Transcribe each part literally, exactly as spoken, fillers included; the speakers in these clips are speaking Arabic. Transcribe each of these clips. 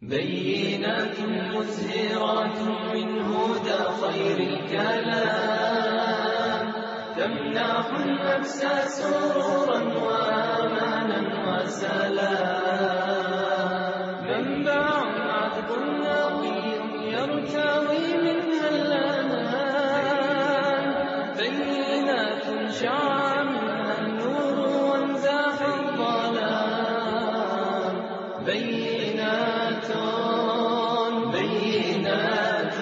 بينات مزهرات من هدى خير الكلام، تمنح النفس سرورا وأمانا وسلام، منبع عذب نقي يرتوي منها الأنام، بينات شع منها النور وانزاح الظلام، بينات بينات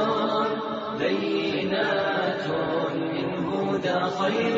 بينات من هدى خير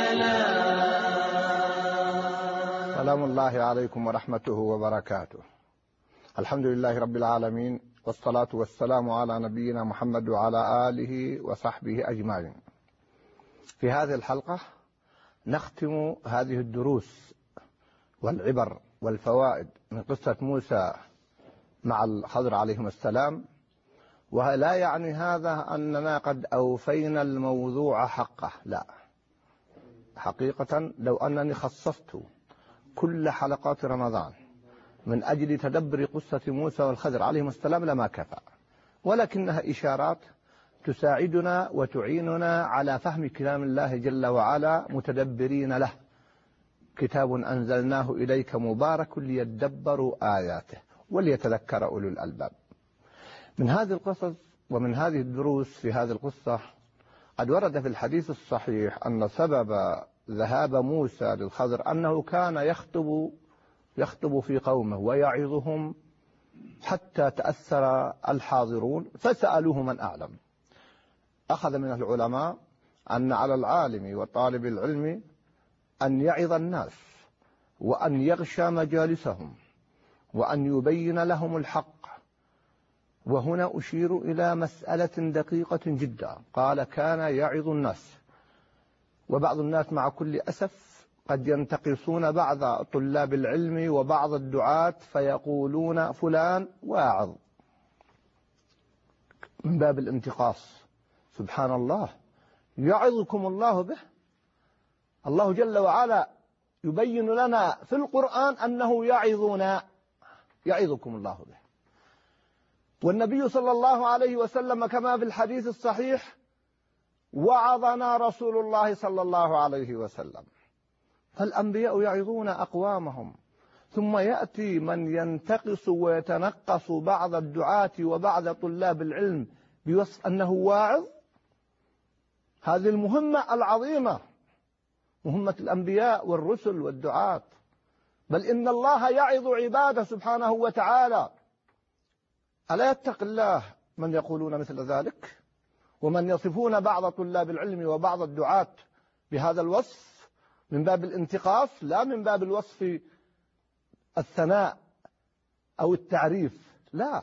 الكلام. سلام الله عليكم ورحمته وبركاته. الحمد لله رب العالمين، والصلاة والسلام على نبينا محمد وعلى آله وصحبه أجمعين. في هذه الحلقة نختم هذه الدروس والعبر والفوائد من قصة موسى مع الخضر عليهم السلام، ولا يعني هذا أننا قد أوفينا الموضوع حقه، لا، حقيقة لو أنني خصصت كل حلقات رمضان من أجل تدبر قصة موسى والخضر عليهم السلام لما كفى، ولكنها إشارات تساعدنا وتعيننا على فهم كلام الله جل وعلا متدبرين له. كتاب أنزلناه إليك مبارك ليدبروا آياته وليتذكر أولو الألباب. من هذه القصص ومن هذه الدروس في هذه القصة قد ورد في الحديث الصحيح أن سبب ذهاب موسى للخضر أنه كان يخطب يخطب في قومه ويعظهم حتى تأثر الحاضرون فسألوه من أعلم. أخذ من العلماء أن على العالم وطالب العلم أن يعظ الناس وأن يغشى مجالسهم وأن يبين لهم الحق. وهنا أشير إلى مسألة دقيقة جدا. قال كان يعظ الناس، وبعض الناس مع كل أسف قد ينتقصون بعض طلاب العلم وبعض الدعاة فيقولون فلان واعظ من باب الانتقاص. سبحان الله، يعظكم الله به. الله جل وعلا يبين لنا في القرآن أنه يعظنا، يعظكم الله به. والنبي صلى الله عليه وسلم كما في الحديث الصحيح وعظنا رسول الله صلى الله عليه وسلم. فالأنبياء يعظون أقوامهم، ثم يأتي من ينتقص ويتنقص بعض الدعاة وبعض طلاب العلم بوصف أنه واعظ. هذه المهمة العظيمة، مهمة الأنبياء والرسل والدعاة. بل إن الله يعظ عباده سبحانه وتعالى. ألا يتق الله من يقولون مثل ذلك ومن يصفون بعض طلاب العلم وبعض الدعاة بهذا الوصف من باب الانتقاص، لا من باب الوصف الثناء أو التعريف، لا.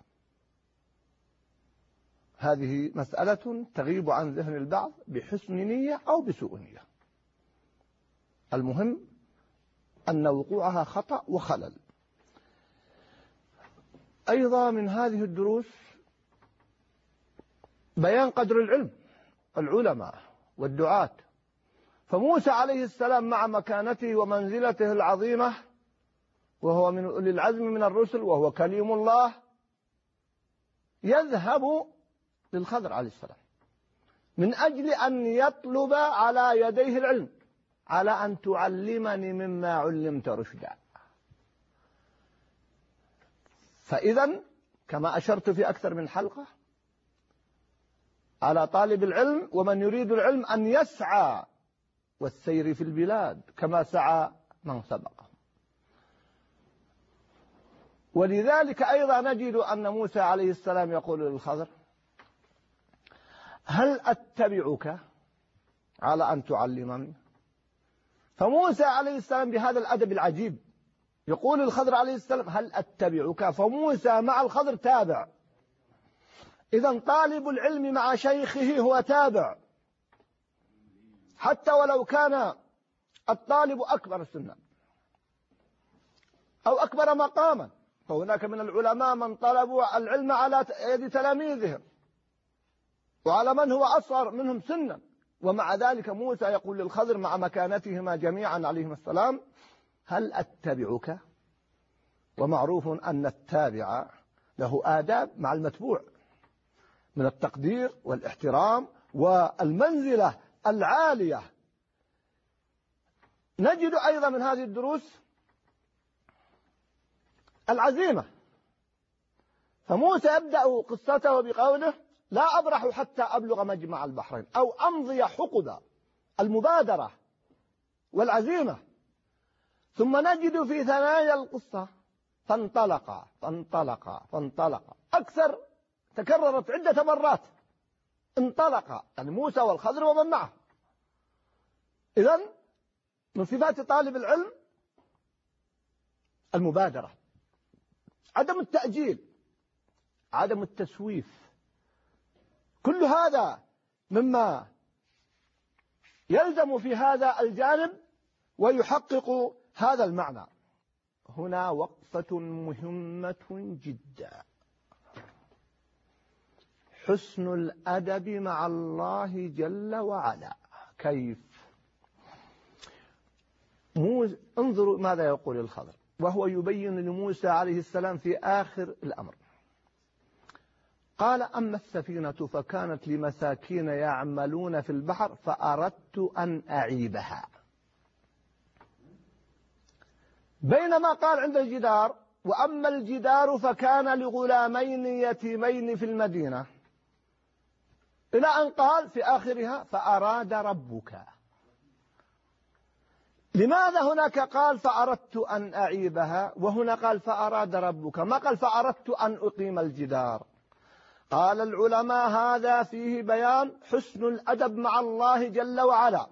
هذه مسألة تغيب عن ذهن البعض بحسن نية أو بسوء نية. المهم أن وقوعها خطأ وخلل. أيضا من هذه الدروس بيان قدر العلم، العلماء والدعاة. فموسى عليه السلام مع مكانته ومنزلته العظيمة، وهو من أولي العزم من الرسل وهو كليم الله، يذهب للخضر عليه السلام من أجل أن يطلب على يديه العلم، على أن تعلمني مما علمت رشدا. فإذا كما أشرت في أكثر من حلقة، على طالب العلم ومن يريد العلم أن يسعى والسير في البلاد كما سعى من سبقه. ولذلك أيضا نجد أن موسى عليه السلام يقول للخضر هل أتبعك على أن تعلمني؟ فموسى عليه السلام بهذا الأدب العجيب يقول الخضر عليه السلام هل أتبعك، فموسى مع الخضر تابع. إذن طالب العلم مع شيخه هو تابع، حتى ولو كان الطالب أكبر سنا أو أكبر مقاما. فهناك من العلماء من طلبوا العلم على يد تلاميذهم وعلى من هو أصغر منهم سنا، ومع ذلك موسى يقول للخضر مع مكانتهما جميعا عليهم السلام هل أتبعك ومعروف أن التابع له آداب مع المتبوع من التقدير والاحترام والمنزلة العالية. نجد أيضا من هذه الدروس العزيمة. فموسى يبدأ قصته بقوله لا أبرح حتى أبلغ مجمع البحرين أو أمضي حقبا، المبادرة والعزيمة. ثم نجد في ثنايا القصة فانطلقا فانطلقا فانطلقا، أكثر تكررت عدة مرات انطلقا، يعني موسى والخضر ومن معه. إذن من صفات طالب العلم المبادرة، عدم التأجيل، عدم التسويف، كل هذا مما يلزم في هذا الجانب ويحقق هذا المعنى. هنا وقفة مهمة جدا، حسن الأدب مع الله جل وعلا. كيف؟ انظروا ماذا يقول الخضر وهو يبين لموسى عليه السلام في آخر الأمر. قال أما السفينة فكانت لمساكين يعملون في البحر فأردت أن أعيبها. بينما قال عند الجدار وأما الجدار فكان لغلامين يتيمين في المدينة، إلى أن قال في آخرها فأراد ربك. لماذا هناك قال فأردت أن أعيبها وهنا قال فأراد ربك؟ ما قال فأردت أن أقيم الجدار؟ قال العلماء هذا فيه بيان حسن الأدب مع الله جل وعلا،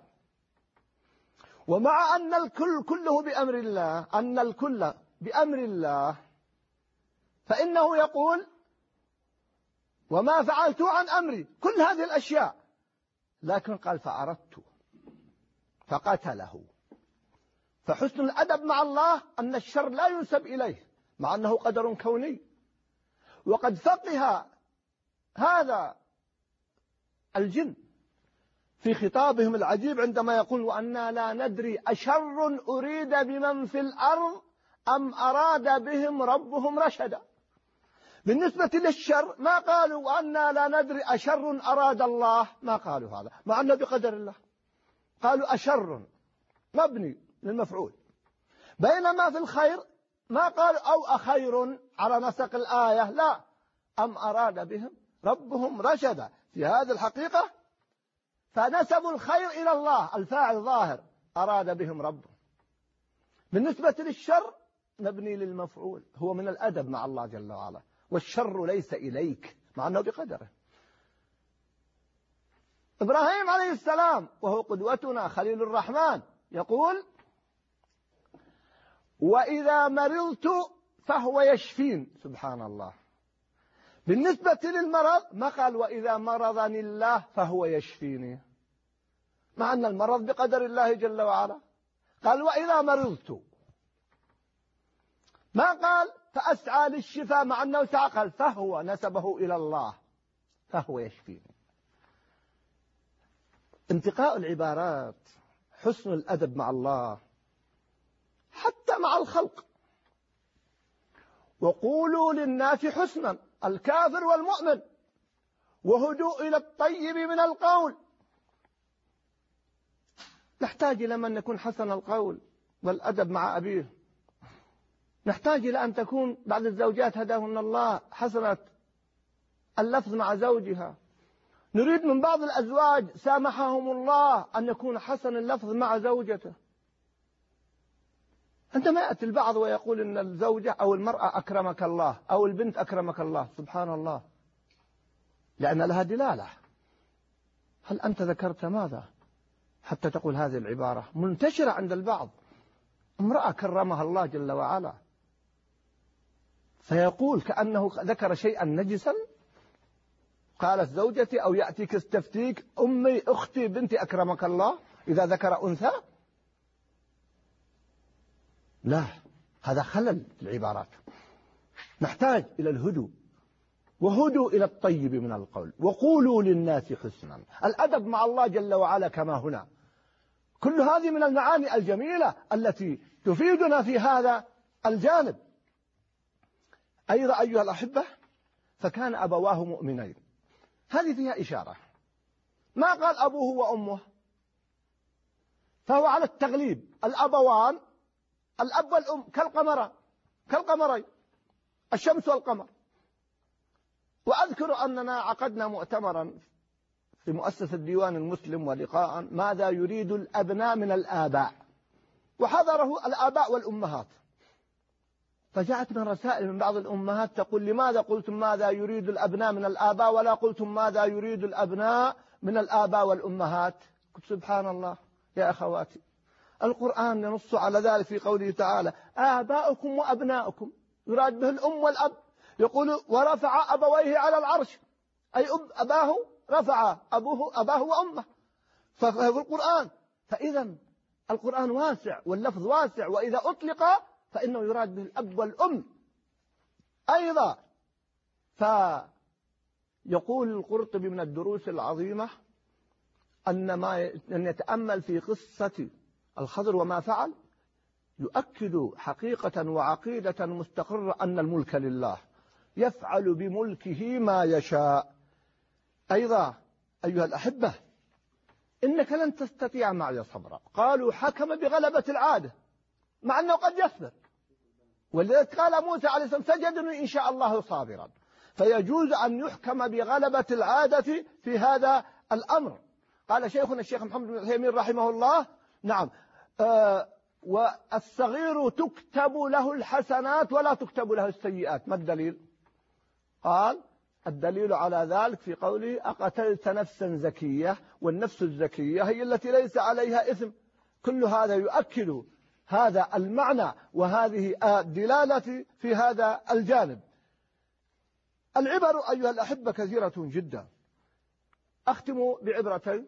ومع أن الكل كله بأمر الله، أن الكل بأمر الله، فإنه يقول وما فعلت عن أمري، كل هذه الأشياء، لكن قال فأردت فقتله. فحسن الأدب مع الله أن الشر لا ينسب إليه مع أنه قدر كوني. وقد فقه هذا الجن في خطابهم العجيب عندما يقول وأنا لا ندري أشر أريد بمن في الأرض أم أراد بهم ربهم رشدا. بالنسبة للشر ما قالوا وأنا لا ندري أشر أراد الله، ما قالوا هذا مع أنه بقدر الله، قالوا أشر مبني للمفعول. بينما في الخير ما قالوا أو أخير على نسق الآية، لا، أم أراد بهم ربهم رشدا. في هذه الحقيقة فنسبوا الخير إلى الله، الفاعل ظاهر أراد بهم ربهم. بالنسبة للشر مبني للمفعول، هو من الأدب مع الله جل وعلا، والشر ليس إليك مع أنه بقدره. إبراهيم عليه السلام وهو قدوتنا خليل الرحمن يقول وإذا مرضت فهو يشفين، سبحان الله. بالنسبة للمرض ما قال وإذا مرضني الله فهو يشفيني، مع أن المرض بقدر الله جل وعلا. قال وإذا مرضت، ما قال فأسعى للشفاء مع أنه تعقل، فهو نسبه إلى الله فهو يشفيني. انتقاء العبارات، حسن الأدب مع الله حتى مع الخلق. وقولوا للناس حسنا، الكافر والمؤمن، وهدوء إلى الطيب من القول. نحتاج إلى من يكون حسن القول والأدب مع أبيه. نحتاج إلى أن تكون بعض الزوجات هداهن الله حسنة اللفظ مع زوجها. نريد من بعض الأزواج سامحهم الله أن يكون حسن اللفظ مع زوجته. عندما يأتي البعض ويقول إن الزوجة أو المرأة أكرمك الله أو البنت أكرمك الله، سبحان الله، لأن لها دلالة. هل أنت ذكرت ماذا حتى تقول هذه العبارة؟ منتشرة عند البعض، امرأة كرمها الله جل وعلا، فيقول كأنه ذكر شيئا نجسا. قالت زوجتي أو يأتيك استفتيك أمي أختي بنتي أكرمك الله إذا ذكر أنثى. لا، هذا خلل في العبارات. نحتاج إلى الهدوء، وهدوا إلى الطيب من القول، وقولوا للناس حسنا. الأدب مع الله جل وعلا كما هنا، كل هذه من المعاني الجميلة التي تفيدنا في هذا الجانب. أيضا أيها الأحبة فكان أبواه مؤمنين، هذه فيها إشارة، ما قال أبوه وأمه، فهو على التغليب، الأبوان الأب والأم كالقمر كالقمرين الشمس والقمر. وأذكر أننا عقدنا مؤتمرا في مؤسسة الديوان المسلم ولقاء ماذا يريد الأبناء من الآباء، وحضره الآباء والأمهات، فجاءتنا رسائل من بعض الأمهات تقول لماذا قلتم ماذا يريد الأبناء من الآباء ولا قلتم ماذا يريد الأبناء من الآباء والأمهات؟ قلت سبحان الله يا أخواتي، القرآن ينص على ذلك في قوله تعالى آباؤكم وأبناؤكم، يراد به الأم والأب، يقول ورفع أبويه على العرش، أي أباه رفع أبوه أباه وأمه، ففي القرآن. فإذا القرآن واسع واللفظ واسع، وإذا أطلق فإنه يراد به الأب والأم أيضا. فيقول القرطبي من الدروس العظيمة أن ما أن يتأمل في قصة الخضر وما فعل يؤكد حقيقة وعقيدة مستقرة أن الملك لله يفعل بملكه ما يشاء. أيضا أيها الأحبة إنك لن تستطيع معي صبرا، قالوا حكم بغلبة العادة مع أنه قد يصبر، ولذلك قال موسى عليه السلام سجدني إن شاء الله صابرا، فيجوز أن يحكم بغلبة العادة في هذا الأمر. قال شيخنا الشيخ محمد بن عثيمين رحمه الله نعم آه والصغير تكتب له الحسنات ولا تكتب له السيئات، ما الدليل؟ قال الدليل على ذلك في قوله أقتلت نفسا زكية، والنفس الزكية هي التي ليس عليها إثم. كل هذا يؤكد هذا المعنى وهذه الدلالة في هذا الجانب. العبر أيها الأحبة كثيرة جدا، أختم بعبرتين،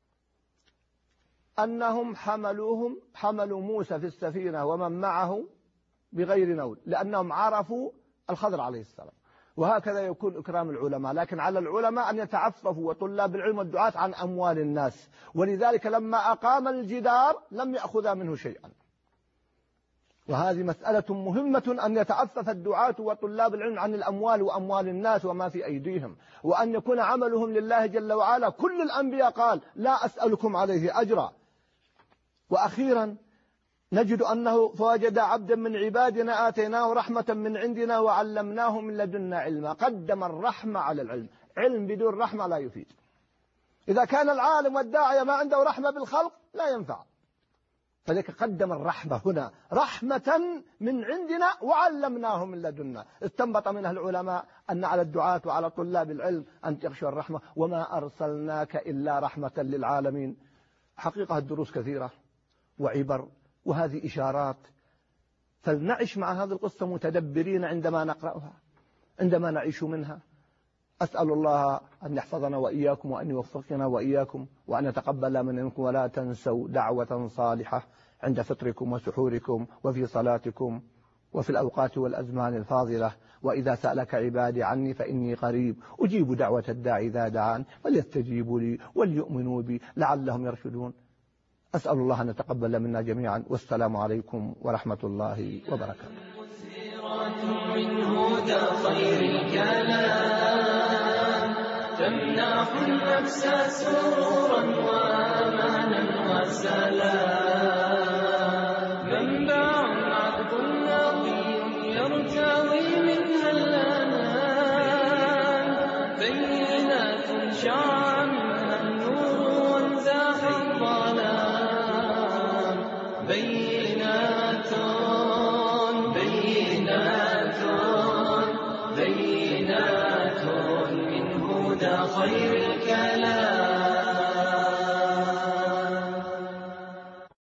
أنهم حملوهم حملوا موسى في السفينة ومن معه بغير نول، لأنهم عرفوا الخضر عليه السلام، وهكذا يكون إكرام العلماء، لكن على العلماء أن يتعففوا وطلاب العلم والدعاة عن أموال الناس، ولذلك لما أقام الجدار لم يأخذ منه شيئا. وهذه مسألة مهمة أن يتعفف الدعاة وطلاب العلم عن الأموال وأموال الناس وما في أيديهم، وأن يكون عملهم لله جل وعلا. كل الأنبياء قال لا أسألكم عليه أجرا. وأخيرا نجد أنه فوجد عبدا من عبادنا آتيناه رحمة من عندنا وعلمناه من لدنا علما. قدم الرحمة على العلم، علم بدون رحمة لا يفيد. إذا كان العالم والداعية ما عنده رحمة بالخلق لا ينفع، فلذلك قدم الرحمة هنا، رحمة من عندنا وعلمناه من لدنا. استنبط منها العلماء أن على الدعاة وعلى طلاب العلم أن يخشوا الرحمة، وما أرسلناك إلا رحمة للعالمين. حقيقة الدروس كثيرة وعبر، وهذه إشارات، فلنعش مع هذه القصة متدبرين عندما نقرأها، عندما نعيش منها. أسأل الله أن يحفظنا وإياكم، وأن يوفقنا وإياكم، وأن يتقبل منكم، ولا تنسوا دعوة صالحة عند فطركم وسحوركم وفي صلاتكم وفي الأوقات والأزمان الفاضلة. وإذا سألك عبادي عني فإني قريب أجيب دعوة الداعي إذا دعان، وليستجيبوا لي وليؤمنوا بي لعلهم يرشدون. أسأل الله أن يتقبل منا جميعا، والسلام عليكم ورحمة الله وبركاته. من هدى خير الكلام تمنح النفس سرورا وأمانا وسلام، منبع عذب نقي يرتوي منها الأنام، بينات شع منها النور وانزاح الظلام، بينات بينات بينات من هدى خير الكلام.